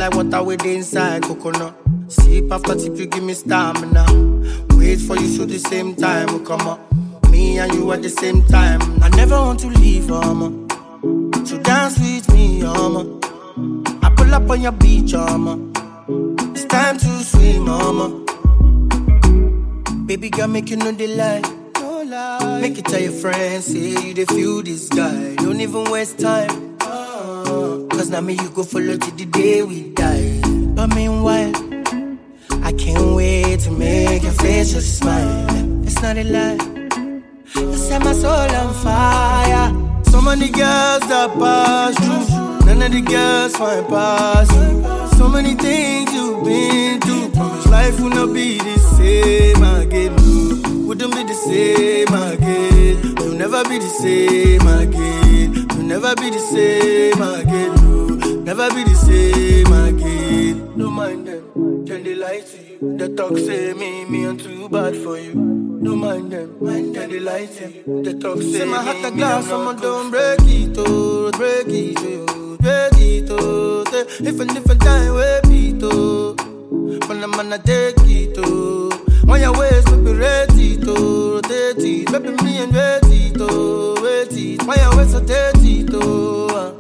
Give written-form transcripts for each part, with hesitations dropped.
like water with inside coconut. Sip after tip, you give me stamina. Wait for you so the same time will come up. Me and you at the same time. I never want to leave, so dance with me, I pull up on your beach, it's time to swim, Baby girl, make you know the lie. No lie. Make it tell your friends, say you dey feel this guy. Don't even waste time. Cause now me you go follow till the day we die. But meanwhile, I can't wait to make your face just smile. It's not a lie. You set my soul on fire. So many girls that pass through, none of the girls find past you. So many things you've been through. Promise life will not be the same again. Wouldn't be the same again. You'll never be the same again. You'll never be the same again. No, never be the same again. Don't mind them, then they lie to you. They talk say me I'm too bad for you. Don't mind them, then they lie to you. They talk say my heart a glass, someone don't break it, oh, break it, oh, break it, oh. If a different time, wait it, oh. When I'm gonna take it, oh. On your waist, baby, ready to rotate it. Baby, me and wait it, oh, wait it. On your waist, rotate it, oh.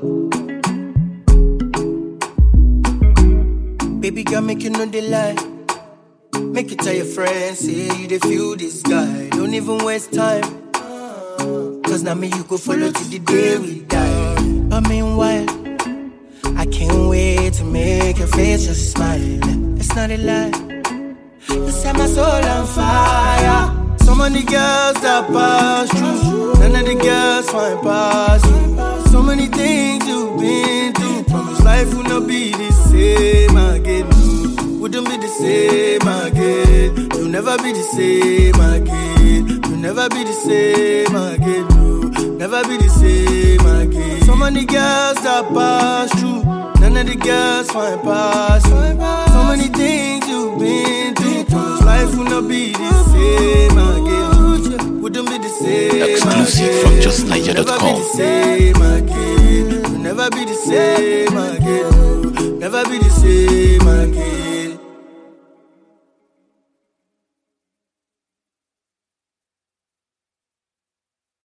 Baby girl, make you know the lie. Make it tell your friends, say you dey feel this guy. Don't even waste time. Cause now me you go follow till the day we die. But meanwhile, I can't wait to make your face just smile. It's not a lie. You set my soul on fire. So many girls that pass through, none of the girls find past you. So many things you've been through. Promise life will not be the same again. Wouldn't be the same again. You'll never be the same again. You'll never be the same again. No, never be the same again. So many girls that pass through, none of the girls find past you. So many things you've been through. Promise life will not be the same again. Wouldn't be the same exclusive again. from justniger.com. You'll never be the same again. You'll never be the same again. Never be the same again.